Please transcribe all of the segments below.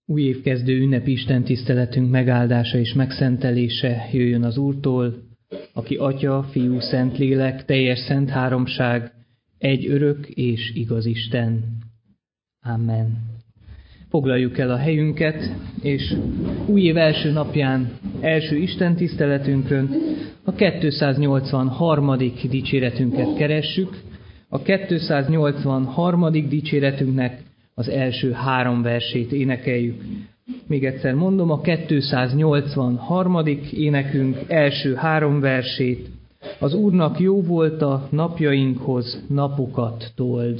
Új évkezdő ünnepi istentiszteletünk megáldása és megszentelése jöjjön az Úrtól, aki Atya, Fiú, Szentlélek, teljes szent háromság, egy örök és igaz Isten. Amen. Foglaljuk el a helyünket, és új év első napján, első istentiszteletünkön a 283. dicséretünket keressük. A 283. dicséretünknek az első 3 versét énekeljük. Még egyszer mondom, a 283. énekünk első 3 versét. Az Úrnak jó volt a napjainkhoz, napokat told.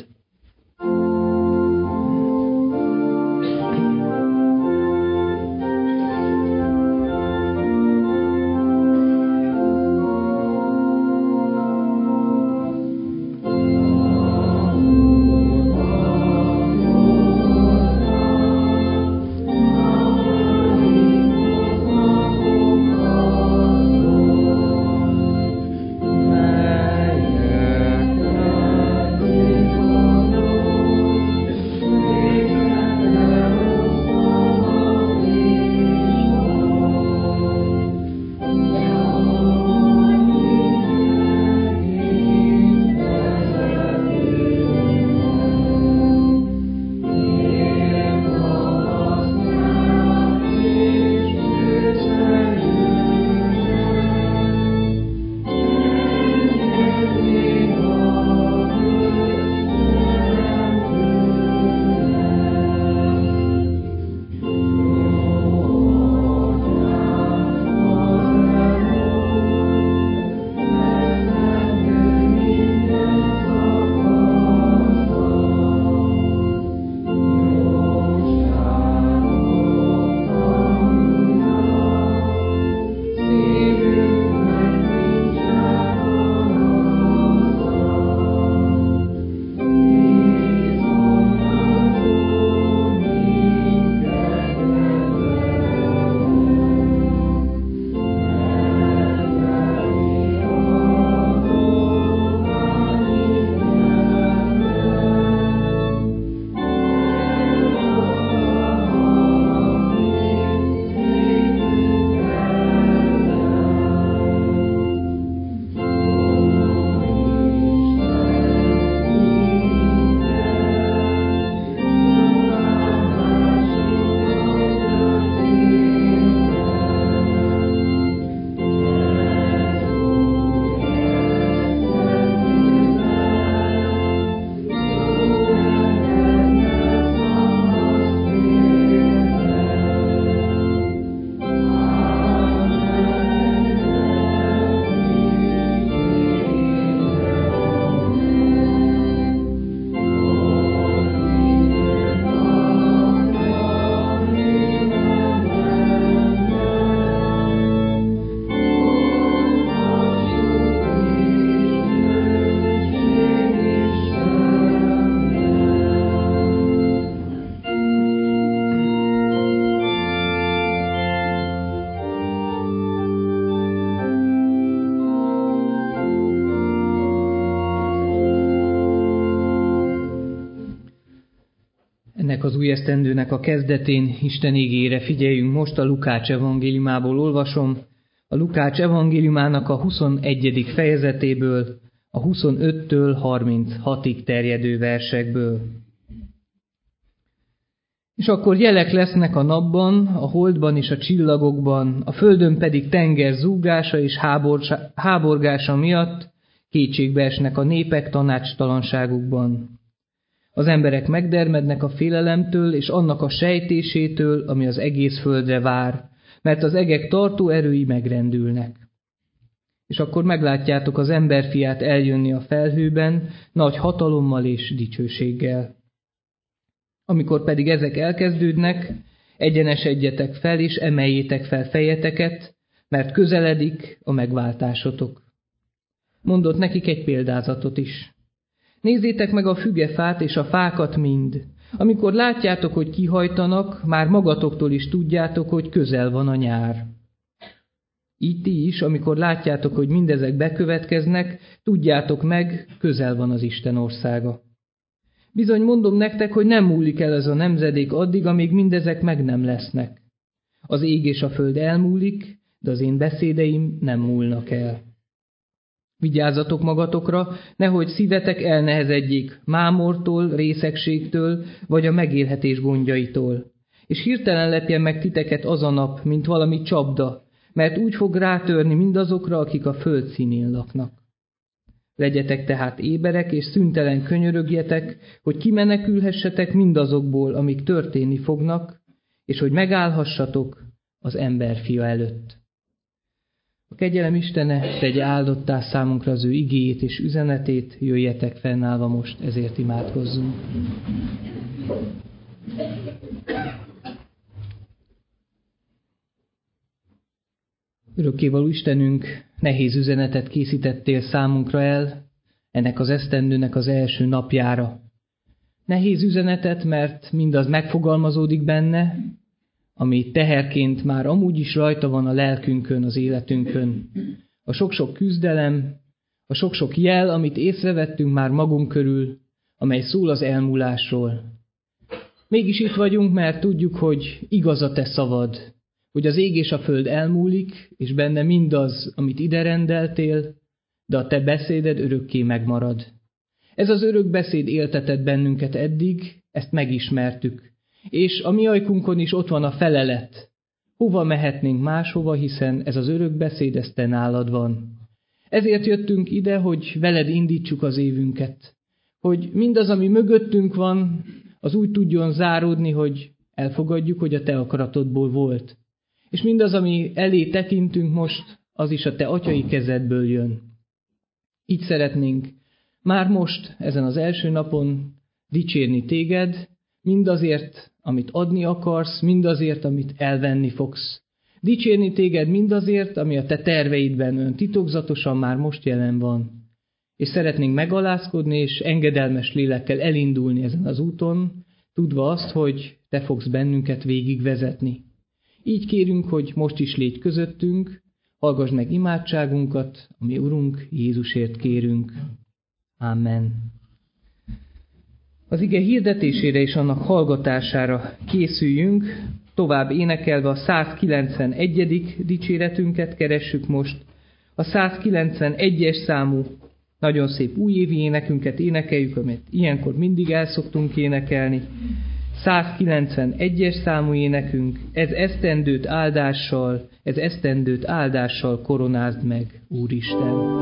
Az új esztendőnek a kezdetén Isten igére figyeljünk most, a Lukács evangéliumából olvasom, a Lukács evangéliumának a 21. fejezetéből, a 25-től 36-ig terjedő versekből. És akkor jelek lesznek a napban, a holdban és a csillagokban, a földön pedig tenger zúgása és háborgása miatt kétségbe esnek a népek tanácstalanságukban. Az emberek megdermednek a félelemtől és annak a sejtésétől, ami az egész földre vár, mert az egek tartó erői megrendülnek. És akkor meglátjátok az emberfiát eljönni a felhőben, nagy hatalommal és dicsőséggel. Amikor pedig ezek elkezdődnek, egyenesedjetek fel és emeljétek fel fejeteket, mert közeledik a megváltásotok. Mondott nekik egy példázatot is. Nézzétek meg a fügefát és a fákat mind. Amikor látjátok, hogy kihajtanak, már magatoktól is tudjátok, hogy közel van a nyár. Így ti is, amikor látjátok, hogy mindezek bekövetkeznek, tudjátok meg, közel van az Isten országa. Bizony mondom nektek, hogy nem múlik el ez a nemzedék addig, amíg mindezek meg nem lesznek. Az ég és a föld elmúlik, de az én beszédeim nem múlnak el. Vigyázzatok magatokra, nehogy szívetek elnehezedjék mámortól, részegségtől, vagy a megélhetés gondjaitól. És hirtelen lepjen meg titeket az a nap, mint valami csapda, mert úgy fog rátörni mindazokra, akik a föld színén laknak. Legyetek tehát éberek, és szüntelen könyörögjetek, hogy kimenekülhessetek mindazokból, amik történni fognak, és hogy megállhassatok az emberfia előtt. A kegyelem Istene tegye áldottá számunkra az ő igéjét és üzenetét, jöjjetek fennállva most, ezért imádkozzunk. Örökkévaló Istenünk, nehéz üzenetet készítettél számunkra el ennek az esztendőnek az első napjára. Nehéz üzenetet, mert mindaz megfogalmazódik benne, ami teherként már amúgy is rajta van a lelkünkön, az életünkön. A sok-sok küzdelem, a sok-sok jel, amit észrevettünk már magunk körül, amely szól az elmúlásról. Mégis itt vagyunk, mert tudjuk, hogy igaz a te szavad, hogy az ég és a föld elmúlik, és benne mindaz, amit ide rendeltél, de a te beszéded örökké megmarad. Ez az örök beszéd éltetett bennünket eddig, ezt megismertük. És a mi ajkunkon is ott van a felelet. Hova mehetnénk máshova, hiszen ez az örök beszéd, ez te nálad van. Ezért jöttünk ide, hogy veled indítsuk az évünket. Hogy mindaz, ami mögöttünk van, az úgy tudjon záródni, hogy elfogadjuk, hogy a te akaratodból volt. És mindaz, ami elé tekintünk most, az is a te atyai kezedből jön. Így szeretnénk már most, ezen az első napon dicsérni téged, mindazért, amit adni akarsz, mindazért, amit elvenni fogsz. Dicsérni téged mindazért, ami a te terveidben olyan titokzatosan már most jelen van. És szeretnénk megalázkodni, és engedelmes lélekkel elindulni ezen az úton, tudva azt, hogy te fogsz bennünket végigvezetni. Így kérünk, hogy most is légy közöttünk, hallgass meg imádságunkat, ami Urunk Jézusért kérünk. Amen. Az ige hirdetésére és annak hallgatására készüljünk, tovább énekelve a 191. dicséretünket keressük most. A 191-es számú nagyon szép újévi énekünket énekeljük, amit ilyenkor mindig el szoktunk énekelni. 191-es számú énekünk, ez esztendőt áldással koronázd meg, Úristen.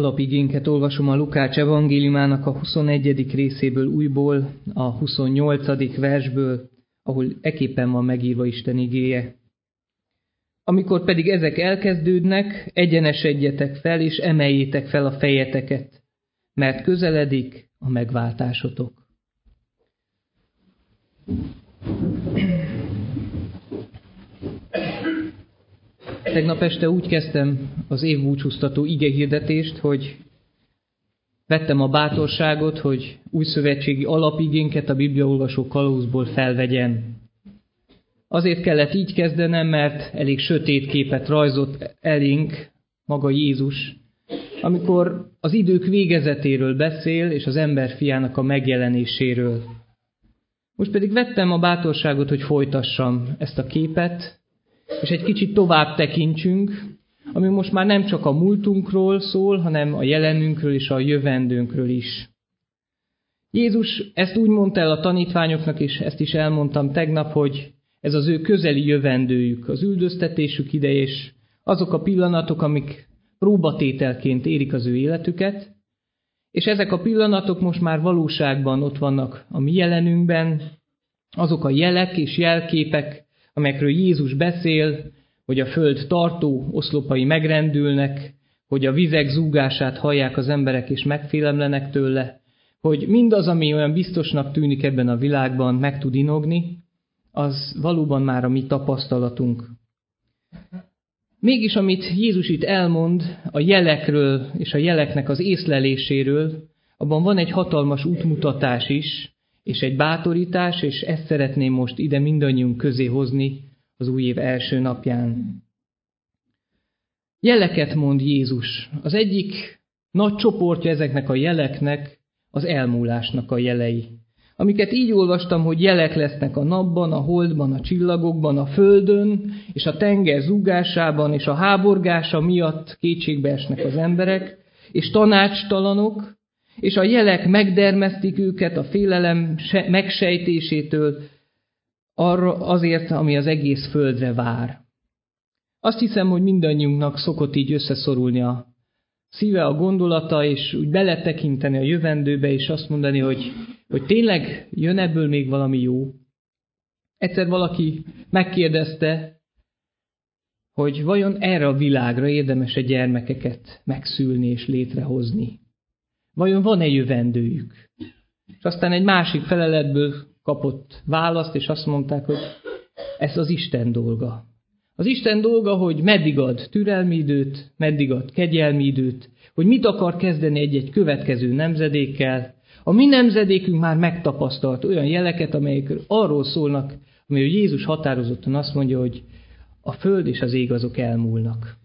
alapigénket olvasom a Lukács evangéliumának a 21. részéből újból, a 28. versből, ahol eképpen van megírva Isten igéje. Amikor pedig ezek elkezdődnek, egyenesedjetek fel, és emeljétek fel a fejeteket, mert közeledik a megváltásotok. Tegnap este úgy kezdtem az évbúcsúztató igehirdetést, hogy vettem a bátorságot, hogy újszövetségi alapigénket a bibliaolvasó kalauzból felvegyem. Azért kellett így kezdenem, mert elég sötét képet rajzolt elénk maga Jézus, amikor az idők végezetéről beszél, és az ember fiának a megjelenéséről. Most pedig vettem a bátorságot, hogy folytassam ezt a képet, és egy kicsit tovább tekintsünk, ami most már nem csak a múltunkról szól, hanem a jelenünkről és a jövendőnkről is. Jézus ezt úgy mondta el a tanítványoknak, és ezt is elmondtam tegnap, hogy ez az ő közeli jövendőjük, az üldöztetésük ideje, és azok a pillanatok, amik próbatételként érik az ő életüket, és ezek a pillanatok most már valóságban ott vannak a mi jelenünkben, azok a jelek és jelképek, amelyekről Jézus beszél, hogy a föld tartó oszlopai megrendülnek, hogy a vizek zúgását hallják az emberek és megfélemlenek tőle, hogy mindaz, ami olyan biztosnak tűnik ebben a világban, meg tud inogni, az valóban már a mi tapasztalatunk. Mégis, amit Jézus itt elmond a jelekről és a jeleknek az észleléséről, abban van egy hatalmas útmutatás is, és egy bátorítás, és ezt szeretném most ide mindannyiunk közé hozni az új év első napján. Jeleket mond Jézus. Az egyik nagy csoportja ezeknek a jeleknek az elmúlásnak a jelei. Amiket így olvastam, hogy jelek lesznek a napban, a holdban, a csillagokban, a földön, és a tenger zúgásában, és a háborgása miatt kétségbe esnek az emberek, és tanácstalanok, és a jelek megdermesztik őket a félelem megsejtésétől azért, ami az egész földre vár. Azt hiszem, hogy mindannyiunknak szokott így összeszorulni a szíve, a gondolata, és úgy beletekinteni a jövendőbe, és azt mondani, hogy tényleg jön ebből még valami jó. Egyszer valaki megkérdezte, hogy vajon erre a világra érdemes-e gyermekeket megszülni és létrehozni. Vajon van-e jövendőjük? És aztán egy másik feleletből kapott választ, és azt mondták, hogy ez az Isten dolga. Az Isten dolga, hogy meddig ad türelmi időt, meddig ad kegyelmi időt, hogy mit akar kezdeni egy-egy következő nemzedékkel. A mi nemzedékünk már megtapasztalt olyan jeleket, amelyek arról szólnak, amely Jézus határozottan azt mondja, hogy a föld és az ég azok elmúlnak.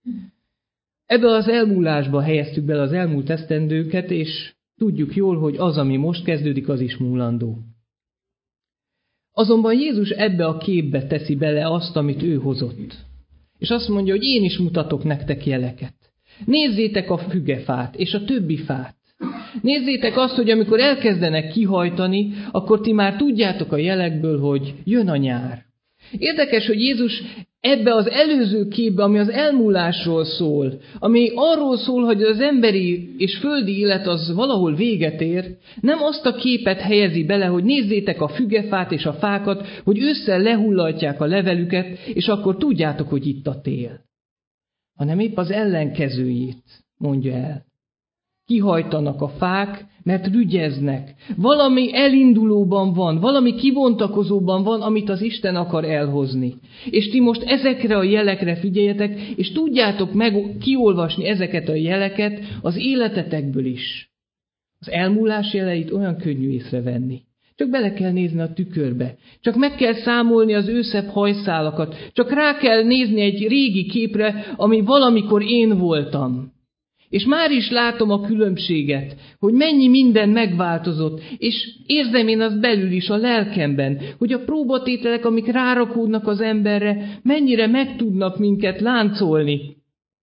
Ebbe az elmúlásba helyeztük bele az elmúlt esztendőket, és tudjuk jól, hogy az, ami most kezdődik, az is múlandó. Azonban Jézus ebbe a képbe teszi bele azt, amit ő hozott. És azt mondja, hogy én is mutatok nektek jeleket. Nézzétek a fügefát és a többi fát. Nézzétek azt, hogy amikor elkezdenek kihajtani, akkor ti már tudjátok a jelekből, hogy jön a nyár. Érdekes, hogy Jézus ebbe az előző képbe, ami az elmúlásról szól, ami arról szól, hogy az emberi és földi élet az valahol véget ér, nem azt a képet helyezi bele, hogy nézzétek a fügefát és a fákat, hogy ősszel lehullatják a levelüket, és akkor tudjátok, hogy itt a tél. Hanem épp az ellenkezőjét mondja el. Kihajtanak a fák, mert rügyeznek. Valami elindulóban van, valami kibontakozóban van, amit az Isten akar elhozni. És ti most ezekre a jelekre figyeljetek, és tudjátok meg kiolvasni ezeket a jeleket az életetekből is. Az elmúlás jeleit olyan könnyű észrevenni. Csak bele kell nézni a tükörbe. Csak meg kell számolni az őszebb hajszálakat. Csak rá kell nézni egy régi képre, ami valamikor én voltam. És már is látom a különbséget, hogy mennyi minden megváltozott, és érzem én azt belül is a lelkemben, hogy a próbatételek, amik rárakódnak az emberre, mennyire meg tudnak minket láncolni.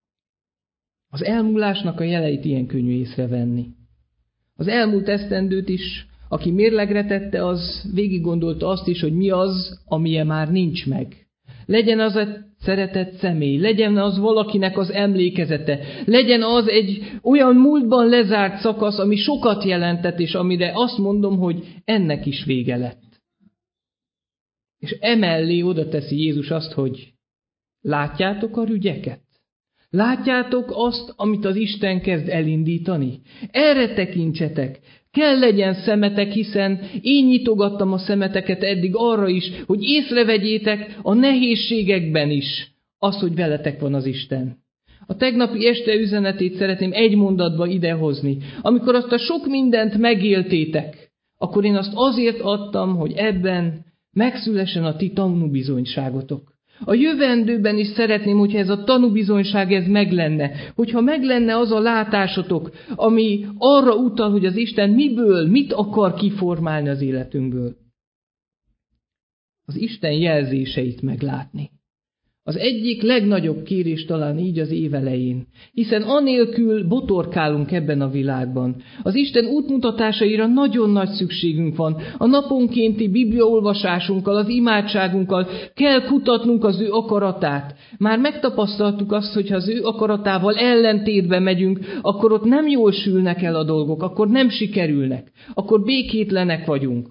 Az elmúlásnak a jeleit ilyen könnyű észrevenni. Az elmúlt esztendőt is, aki mérlegre tette, az végig gondolta azt is, hogy mi az, amilyen már nincs meg. legyen az egy szeretett személy, legyen az valakinek az emlékezete, legyen az egy olyan múltban lezárt szakasz, ami sokat jelentett, és amire azt mondom, hogy ennek is vége lett. És emellé oda teszi Jézus azt, hogy látjátok a rügyeket? Látjátok azt, amit az Isten kezd elindítani? Erre tekintsetek! Kell legyen szemetek, hiszen én nyitogattam a szemeteket eddig arra is, hogy észrevegyétek a nehézségekben is azt, hogy veletek van az Isten. A tegnapi este üzenetét szeretném egy mondatba idehozni. Amikor azt a sok mindent megéltétek, akkor én azt azért adtam, hogy ebben megszülessen a ti tanúbizonyságotok. A jövendőben is szeretném, hogyha ez a tanúbizonyság ez meg lenne, hogyha meg lenne az a látásotok, ami arra utal, hogy az Isten mit akar kiformálni az életünkből. Az Isten jelzéseit meglátni. Az egyik legnagyobb kérés talán így az év elején, hiszen anélkül botorkálunk ebben a világban. Az Isten útmutatásaira nagyon nagy szükségünk van. A naponkénti bibliaolvasásunkkal, az imádságunkkal kell kutatnunk az ő akaratát. Már megtapasztaltuk azt, hogy ha az ő akaratával ellentétbe megyünk, akkor ott nem jól sülnek el a dolgok, akkor nem sikerülnek, akkor békétlenek vagyunk.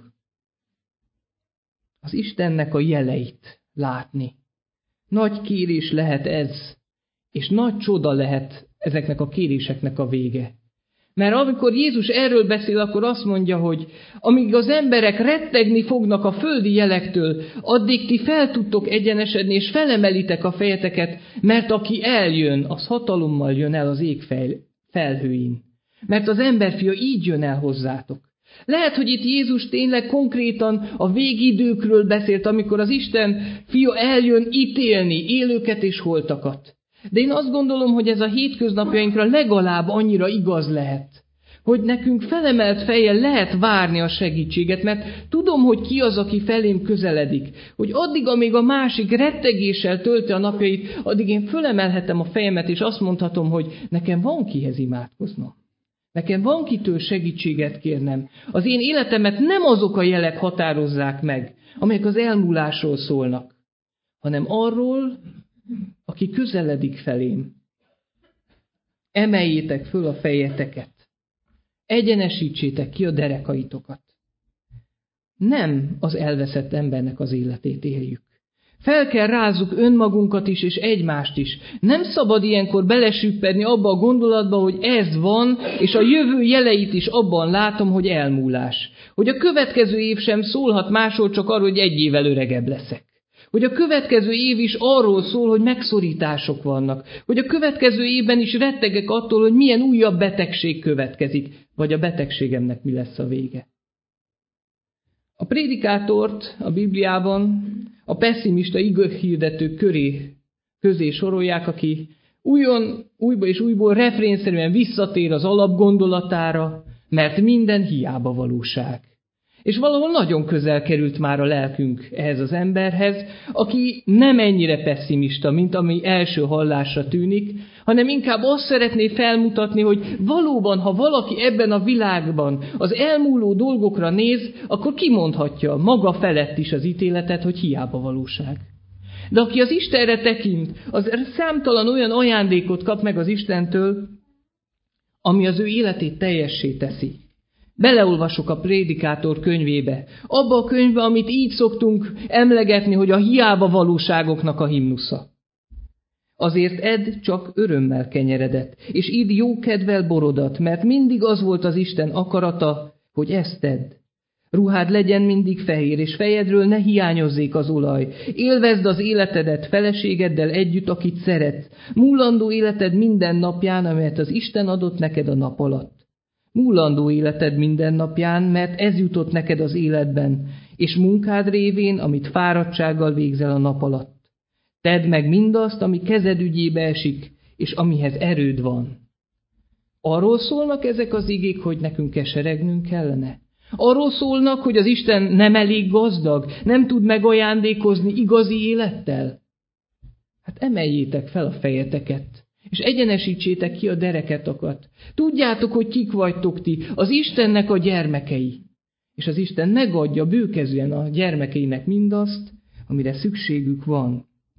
Az Istennek a jeleit látni. Nagy kérés lehet ez, és nagy csoda lehet ezeknek a kéréseknek a vége. Mert amikor Jézus erről beszél, akkor azt mondja, hogy amíg az emberek rettegni fognak a földi jelektől, addig ti fel tudtok egyenesedni, és felemelitek a fejeteket, mert aki eljön, az hatalommal jön el az ég felhőin. Mert az emberfia így jön el hozzátok. Lehet, hogy itt Jézus tényleg konkrétan a végidőkről beszélt, amikor az Isten fia eljön ítélni élőket és holtakat. De én azt gondolom, hogy ez a hétköznapjainkra legalább annyira igaz lehet, hogy nekünk felemelt fejjel lehet várni a segítséget, mert tudom, hogy ki az, aki felém közeledik. Hogy addig, amíg a másik rettegéssel tölti a napjait, addig én fölemelhetem a fejemet, és azt mondhatom, hogy nekem van kihez imádkoznom. Nekem van kitől segítséget kérnem. Az én életemet nem azok a jelek határozzák meg, amelyek az elmúlásról szólnak, hanem arról, aki közeledik felém. Emeljétek föl a fejeteket. Egyenesítsétek ki a derekaitokat. Nem az elveszett embernek az életét éljük. Fel kell rázzuk önmagunkat is, és egymást is. Nem szabad ilyenkor belesüppedni abba a gondolatba, hogy ez van, és a jövő jeleit is abban látom, hogy elmúlás. Hogy a következő év sem szólhat másról, csak arról, hogy egy évvel öregebb leszek. Hogy a következő év is arról szól, hogy megszorítások vannak. Hogy a következő évben is rettegek attól, hogy milyen újabb betegség következik, vagy a betegségemnek mi lesz a vége. A prédikátort a Bibliában a pesszimista igazhirdetők közé sorolják, aki újból és újból refrénszerűen visszatér az alapgondolatára, mert minden hiába valóság. És valahol nagyon közel került már a lelkünk ehhez az emberhez, aki nem ennyire pesszimista, mint ami első hallásra tűnik, hanem inkább azt szeretné felmutatni, hogy valóban, ha valaki ebben a világban az elmúló dolgokra néz, akkor kimondhatja maga felett is az ítéletet, hogy hiába valóság. De aki az Istenre tekint, az számtalan olyan ajándékot kap meg az Istentől, ami az ő életét teljessé teszi. Beleolvasok a prédikátor könyvébe, abba a könyvbe, amit így szoktunk emlegetni, hogy a hiába valóságoknak a himnusza. Azért edd csak örömmel kenyeredet, és idd jókedvel borodat, mert mindig az volt az Isten akarata, hogy ezt tedd. Ruhád legyen mindig fehér, és fejedről ne hiányozzék az olaj. Élvezd az életedet feleségeddel együtt, akit szeretsz. Múlandó életed minden napján, amelyet az Isten adott neked a nap alatt. Múlandó életed minden napján, mert ez jutott neked az életben, és munkád révén, amit fáradtsággal végzel a nap alatt. Tedd meg mindazt, ami kezed ügyébe esik, és amihez erőd van. Arról szólnak ezek az igék, hogy nekünk keseregnünk kellene? Arról szólnak, hogy az Isten nem elég gazdag, nem tud megajándékozni igazi élettel? Hát emeljétek fel a fejeteket, és egyenesítsétek ki a dereketokat. Tudjátok, hogy kik vagytok ti, az Istennek a gyermekei. És az Isten megadja bőkezűen a gyermekeinek mindazt, amire szükségük van.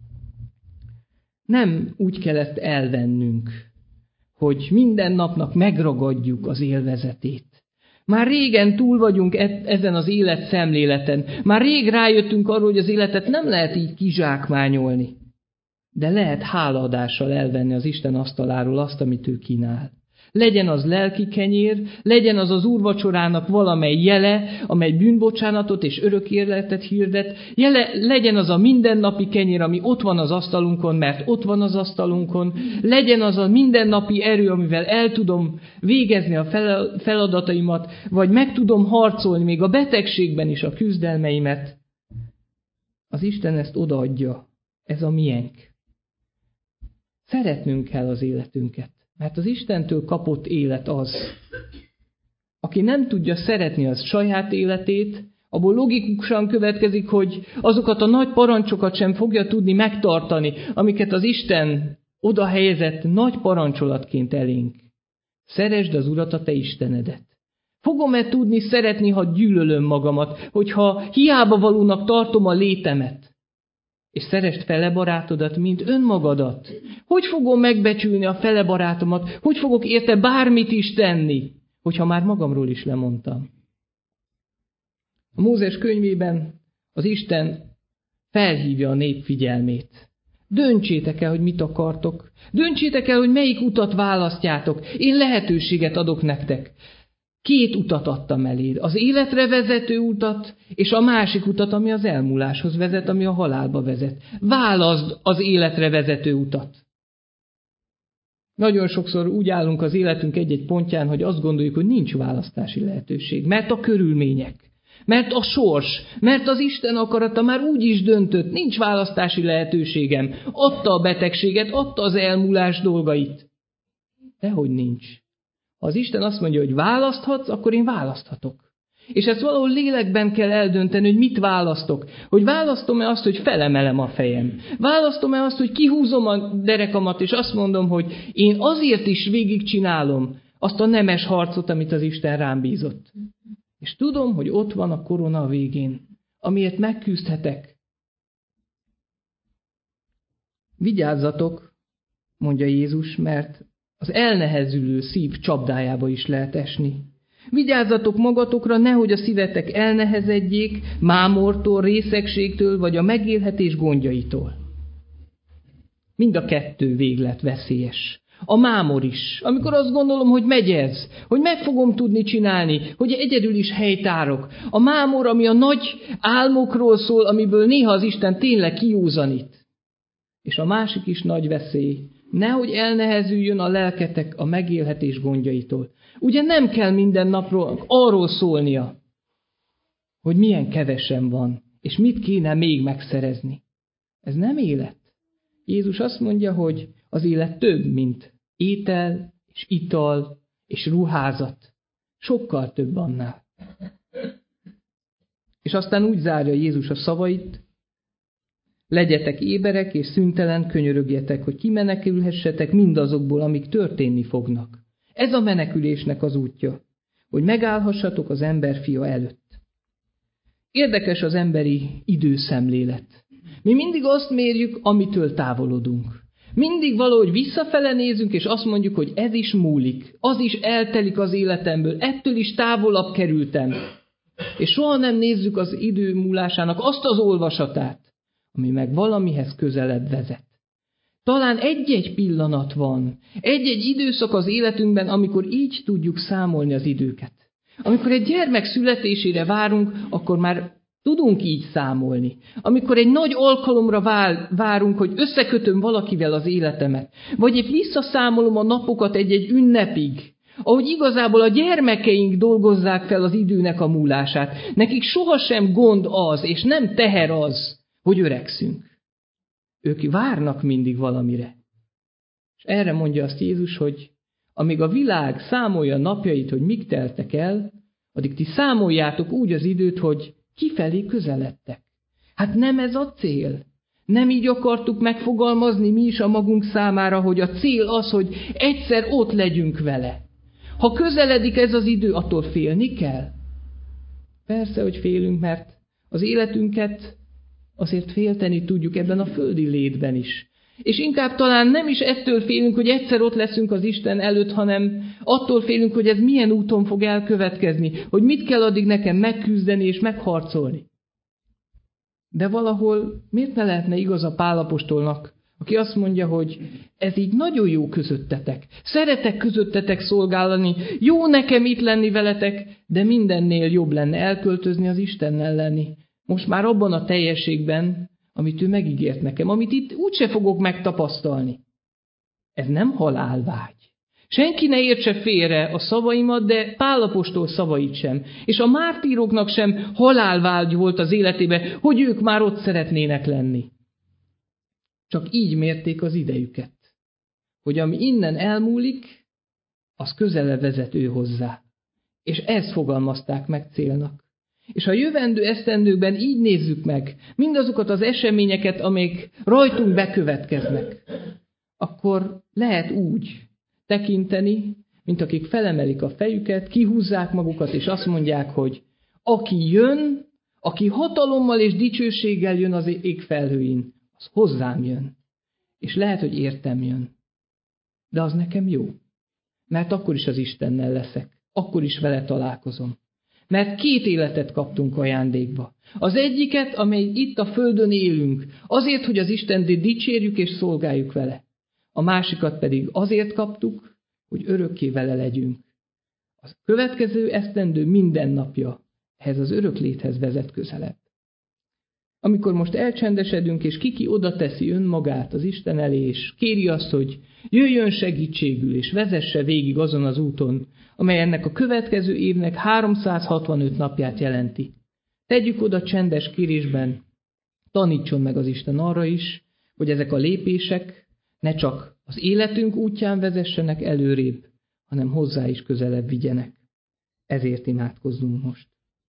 Nem úgy kell ezt elvennünk, hogy minden napnak megragadjuk az élvezetét. Már régen túl vagyunk ezen az élet szemléleten. Már rég rájöttünk arról, hogy az életet nem lehet így kizsákmányolni. De lehet hálaadással elvenni az Isten asztaláról azt, amit ő kínál. Legyen az lelki kenyér, legyen az az úrvacsorának valamely jele, amely bűnbocsánatot és örök életet hirdet, legyen az a mindennapi kenyér, ami ott van az asztalunkon, mert ott van az asztalunkon, legyen az a mindennapi erő, amivel el tudom végezni a feladataimat, vagy meg tudom harcolni még a betegségben is a küzdelmeimet. Az Isten ezt odaadja, ez a miénk. Szeretnünk kell az életünket. Mert az Istentől kapott élet az, aki nem tudja szeretni az saját életét, abból logikusan következik, hogy azokat a nagy parancsokat sem fogja tudni megtartani, amiket az Isten oda helyezett nagy parancsolatként elénk. Szeresd az Urat, a te Istenedet. Fogom-e tudni szeretni, ha gyűlölöm magamat, hogyha hiába valónak tartom a létemet? És szeresd fele barátodat, mint önmagadat. Hogy fogom megbecsülni a fele barátomat? Hogy fogok érte bármit is tenni, hogyha már magamról is lemondtam? A Mózes könyvében az Isten felhívja a nép figyelmét. Döntsétek el, hogy mit akartok. Döntsétek el, hogy melyik utat választjátok. Én lehetőséget adok nektek. 2 utat adtam eléd. Az életre vezető utat, és a másik utat, ami az elmúláshoz vezet, ami a halálba vezet. Válaszd az életre vezető utat. Nagyon sokszor úgy állunk az életünk egy-egy pontján, hogy azt gondoljuk, hogy nincs választási lehetőség. Mert a körülmények, mert a sors, mert az Isten akarata már úgy is döntött, nincs választási lehetőségem. Adta a betegséget, adta az elmúlás dolgait. Dehogy nincs. Ha az Isten azt mondja, hogy választhatsz, akkor én választhatok. És ezt valahol lélekben kell eldönteni, hogy mit választok. Hogy választom-e azt, hogy felemelem a fejem. Választom-e azt, hogy kihúzom a derekamat, és azt mondom, hogy én azért is végigcsinálom azt a nemes harcot, amit az Isten rám bízott. És tudom, hogy ott van a korona a végén, amiért megküzdhetek. Vigyázzatok, mondja Jézus, mert az elnehezülő szív csapdájába is lehet esni. Vigyázzatok magatokra, nehogy a szívetek elnehezedjék mámortól, részegségtől, vagy a megélhetés gondjaitól. Mind a 2 véglet veszélyes. A mámor is. Amikor azt gondolom, hogy megy ez, hogy meg fogom tudni csinálni, hogy egyedül is helytárok. A mámor, ami a nagy álmokról szól, amiből néha az Isten tényleg kiúzanít. És a másik is nagy veszély. Nehogy elnehezüljön a lelketek a megélhetés gondjaitól. Ugye nem kell minden napról arról szólnia, hogy milyen kevesen van, és mit kéne még megszerezni. Ez nem élet. Jézus azt mondja, hogy az élet több, mint étel, és ital, és ruházat. Sokkal több annál. És aztán úgy zárja Jézus a szavait, legyetek éberek, és szüntelen könyörögjetek, hogy kimenekülhessetek mindazokból, amik történni fognak. Ez a menekülésnek az útja, hogy megállhassatok az emberfia előtt. Érdekes az emberi időszemlélet. Mi mindig azt mérjük, amitől távolodunk. Mindig valahogy visszafele nézünk, és azt mondjuk, hogy ez is múlik, az is eltelik az életemből, ettől is távolabb kerültem. És soha nem nézzük az idő múlásának azt az olvasatát, ami meg valamihez közelebb vezet. Talán egy-egy pillanat van, egy-egy időszak az életünkben, amikor így tudjuk számolni az időket. Amikor egy gyermek születésére várunk, akkor már tudunk így számolni. Amikor egy nagy alkalomra várunk, hogy összekötöm valakivel az életemet, vagy épp visszaszámolom a napokat egy-egy ünnepig, ahogy igazából a gyermekeink dolgozzák fel az időnek a múlását. Nekik sohasem gond az, és nem teher az, hogy öregszünk. Ők várnak mindig valamire. És erre mondja azt Jézus, hogy amíg a világ számolja napjait, hogy mik teltek el, addig ti számoljátok úgy az időt, hogy kifelé közeledtek. Hát nem ez a cél. Nem így akartuk megfogalmazni mi is a magunk számára, hogy a cél az, hogy egyszer ott legyünk vele. Ha közeledik ez az idő, attól félni kell? Persze, hogy félünk, mert az életünket azért félteni tudjuk ebben a földi létben is. És inkább talán nem is ettől félünk, hogy egyszer ott leszünk az Isten előtt, hanem attól félünk, hogy ez milyen úton fog elkövetkezni, hogy mit kell addig nekem megküzdeni és megharcolni. De valahol miért ne lehetne igaz a Pál apostolnak, aki azt mondja, hogy ez így nagyon jó közöttetek. Szeretek közöttetek szolgálni, jó nekem itt lenni veletek, de mindennél jobb lenne elköltözni az Istennel lenni. Most már abban a teljességben, amit ő megígért nekem, amit itt úgyse fogok megtapasztalni. Ez nem halálvágy. Senki ne értse félre a szavaimat, de Pál apostol szavait sem. És a mártíroknak sem halálvágy volt az életében, hogy ők már ott szeretnének lenni. Csak így mérték az idejüket, hogy ami innen elmúlik, az közelebb vezet ő hozzá. És ezt fogalmazták meg célnak. És a jövendő esztendőkben így nézzük meg mindazokat az eseményeket, amelyek rajtunk bekövetkeznek, akkor lehet úgy tekinteni, mint akik felemelik a fejüket, kihúzzák magukat, és azt mondják, hogy aki jön, aki hatalommal és dicsőséggel jön az ég felhőin, az hozzám jön. És lehet, hogy értem jön. De az nekem jó. Mert akkor is az Istennel leszek. Akkor is vele találkozom. Mert 2 életet kaptunk ajándékba. Az egyiket, amely itt a földön élünk, azért, hogy az Istent dicsérjük és szolgáljuk vele. A másikat pedig azért kaptuk, hogy örökké vele legyünk. A következő esztendő minden napja ehhez az örök léthez vezet közelebb. Amikor most elcsendesedünk, és ki oda teszi önmagát az Isten elé, és kéri azt, hogy jöjjön segítségül, és vezesse végig azon az úton, amely ennek a következő évnek 365 napját jelenti. Tegyük oda csendes kérésben, tanítson meg az Isten arra is, hogy ezek a lépések ne csak az életünk útján vezessenek előrébb, hanem hozzá is közelebb vigyenek. Ezért imádkozzunk most.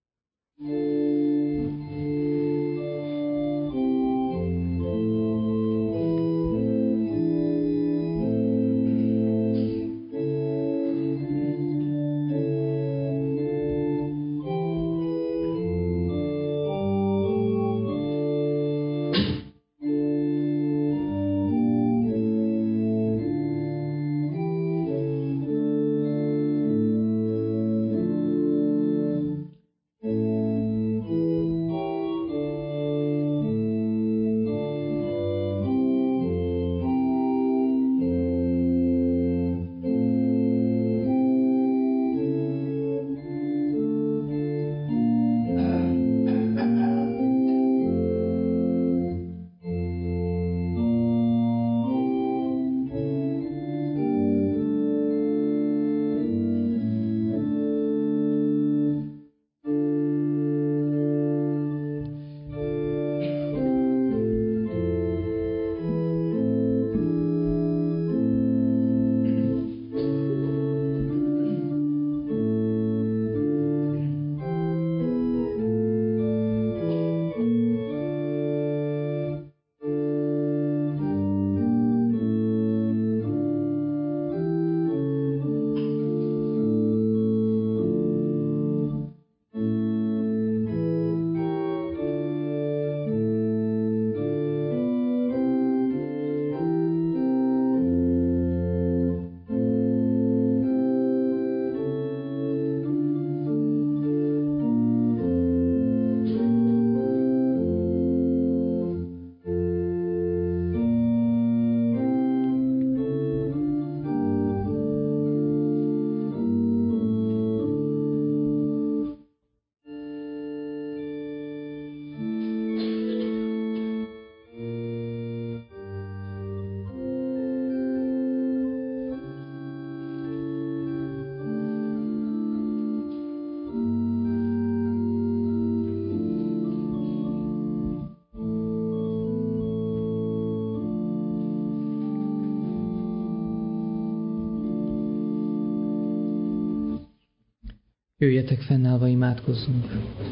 Jöjjetek fennállva, imádkozzunk.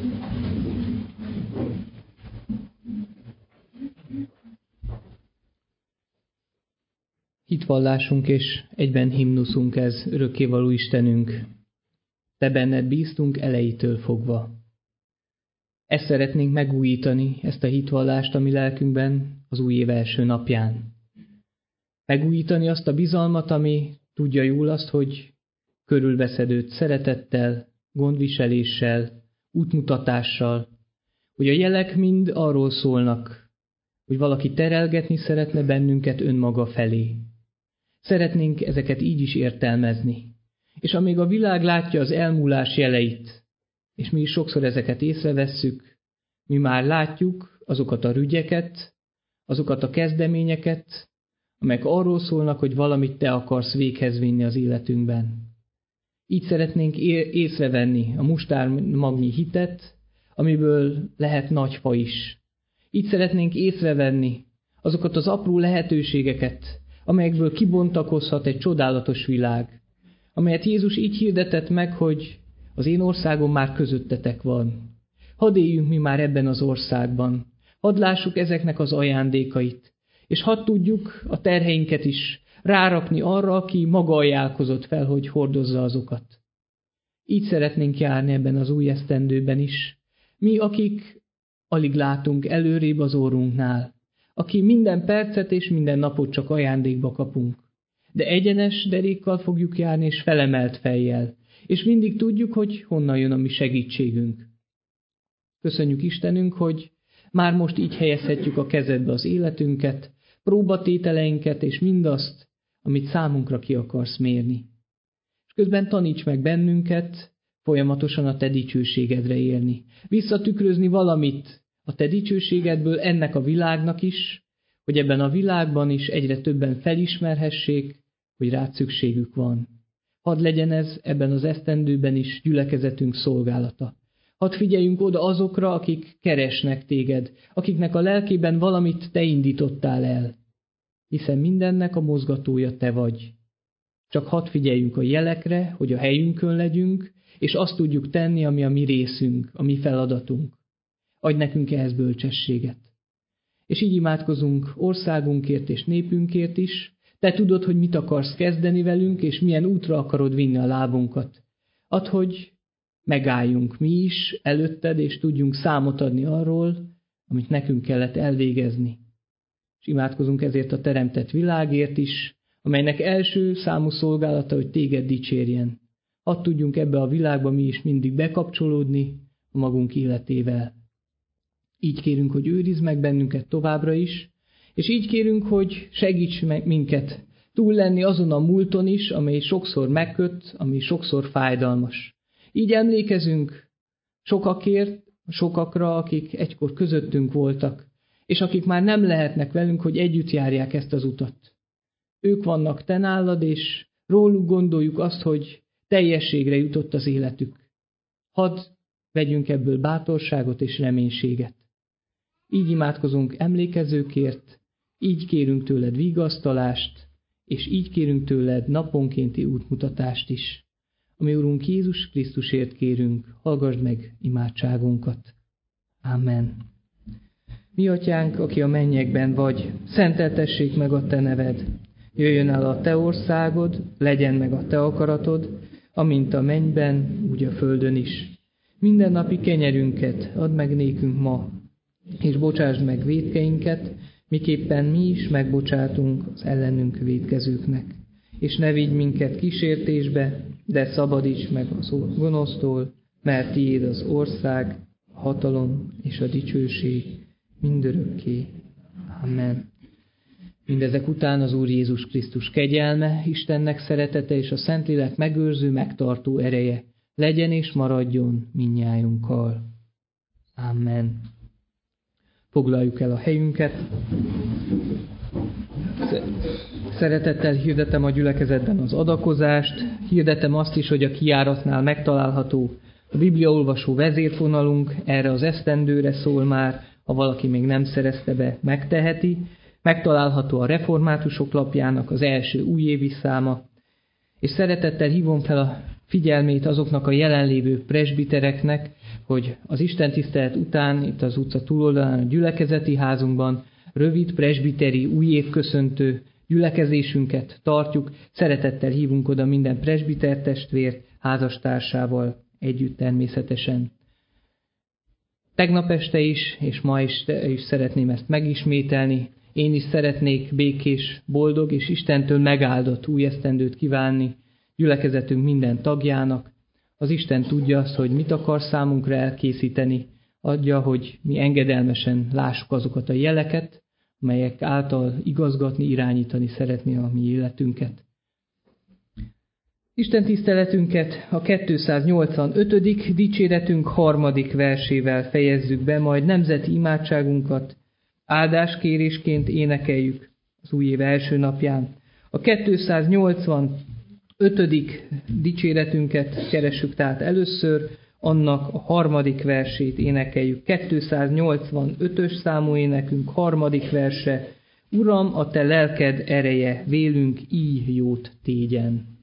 Hitvallásunk és egyben himnuszunk ez, örökkévaló Istenünk. Te benned bíztunk elejétől fogva. Ezt szeretnénk megújítani, ezt a hitvallást a mi lelkünkben az új év első napján. Megújítani azt a bizalmat, ami tudja jól azt, hogy körülveszed őt szeretettel, gondviseléssel, útmutatással, hogy a jelek mind arról szólnak, hogy valaki terelgetni szeretne bennünket önmaga felé. Szeretnénk ezeket így is értelmezni. És amíg a világ látja az elmúlás jeleit, és mi is sokszor ezeket észrevesszük, mi már látjuk azokat a rügyeket, azokat a kezdeményeket, amelyek arról szólnak, hogy valamit te akarsz véghez vinni az életünkben. Így szeretnénk észrevenni a mustármagnyi hitet, amiből lehet nagy fa is. Így szeretnénk észrevenni azokat az apró lehetőségeket, amelyekből kibontakozhat egy csodálatos világ, amelyet Jézus így hirdetett meg, hogy az én országom már közöttetek van. Hadd éljünk mi már ebben az országban, hadd lássuk ezeknek az ajándékait, és hadd tudjuk a terheinket is rárakni arra, aki maga ajánlkozott fel, hogy hordozza azokat. Így szeretnénk járni ebben az új esztendőben is. Mi, akik alig látunk előrébb az órunknál, aki minden percet és minden napot csak ajándékba kapunk. De egyenes derékkal fogjuk járni és felemelt fejjel, és mindig tudjuk, hogy honnan jön a mi segítségünk. Köszönjük Istenünk, hogy már most így helyezhetjük a kezedbe az életünket, próbatételeinket és mindazt, amit számunkra ki akarsz mérni. És közben taníts meg bennünket folyamatosan a te dicsőségedre élni. Visszatükrözni valamit a te dicsőségedből ennek a világnak is, hogy ebben a világban is egyre többen felismerhessék, hogy rád szükségük van. Hadd legyen ez ebben az esztendőben is gyülekezetünk szolgálata. Hadd figyeljünk oda azokra, akik keresnek téged, akiknek a lelkében valamit te indítottál el. Hiszen mindennek a mozgatója te vagy. Csak hadd figyeljünk a jelekre, hogy a helyünkön legyünk, és azt tudjuk tenni, ami a mi részünk, a mi feladatunk. Adj nekünk ehhez bölcsességet. És így imádkozunk országunkért és népünkért is. Te tudod, hogy mit akarsz kezdeni velünk, és milyen útra akarod vinni a lábunkat. Add, hogy megálljunk mi is előtted, és tudjunk számot adni arról, amit nekünk kellett elvégezni. És imádkozunk ezért a teremtett világért is, amelynek első számú szolgálata, hogy téged dicsérjen. Hadd tudjunk ebbe a világba mi is mindig bekapcsolódni a magunk életével. Így kérünk, hogy őrizd meg bennünket továbbra is, és így kérünk, hogy segíts meg minket túl lenni azon a múlton is, amely sokszor megköt, ami sokszor fájdalmas. Így emlékezünk sokakra, akik egykor közöttünk voltak, és akik már nem lehetnek velünk, hogy együtt járják ezt az utat. Ők vannak te nálad, és róluk gondoljuk azt, hogy teljességre jutott az életük. Hadd vegyünk ebből bátorságot és reménységet. Így imádkozunk emlékezőkért, így kérünk tőled vigasztalást, és így kérünk tőled naponkénti útmutatást is. Ami Urunk Jézus Krisztusért kérünk, hallgassd meg imádságunkat. Amen. Mi atyánk, aki a mennyekben vagy, szenteltessék meg a te neved. Jöjjön el a te országod, legyen meg a te akaratod, amint a mennyben, úgy a földön is. Mindennapi kenyerünket add meg nékünk ma, és bocsásd meg vétkeinket, miképpen mi is megbocsátunk az ellenünk vétkezőknek. És ne vigy minket kísértésbe, de szabadíts meg az gonosztól, mert tiéd az ország, a hatalom és a dicsőség mindörökké. Amen. Mindezek után az Úr Jézus Krisztus kegyelme, Istennek szeretete és a Szentlélek megőrző, megtartó ereje legyen és maradjon mindnyájunkkal. Amen. Foglaljuk el a helyünket. Szeretettel hirdetem a gyülekezetben az adakozást, hirdetem azt is, hogy a kijáratnál megtalálható a bibliaolvasó vezérfonalunk, erre az esztendőre szól már, ha valaki még nem szerezte be, megteheti. Megtalálható a reformátusok lapjának az első újévi száma, és szeretettel hívom fel a figyelmét azoknak a jelenlévő presbitereknek, hogy az istentisztelet után itt az utca túloldalán a gyülekezeti házunkban rövid presbiteri újévköszöntő gyülekezésünket tartjuk. Szeretettel hívunk oda minden presbiter testvért házastársával együtt természetesen. Tegnap este is, és ma is szeretném ezt megismételni. Én is szeretnék békés, boldog és Istentől megáldott új esztendőt kívánni gyülekezetünk minden tagjának. Az Isten tudja azt, hogy mit akar számunkra elkészíteni, adja, hogy mi engedelmesen lássuk azokat a jeleket, melyek által igazgatni, irányítani szeretné a mi életünket. Isten tiszteletünket a 285. dicséretünk 3. versével fejezzük be, majd nemzeti imádságunkat áldáskérésként énekeljük az új év első napján. A 285. dicséretünket keressük tehát először, annak a 3. versét énekeljük. 285-ös számú énekünk 3. verse. Uram, a te lelked ereje vélünk így jót tégyen.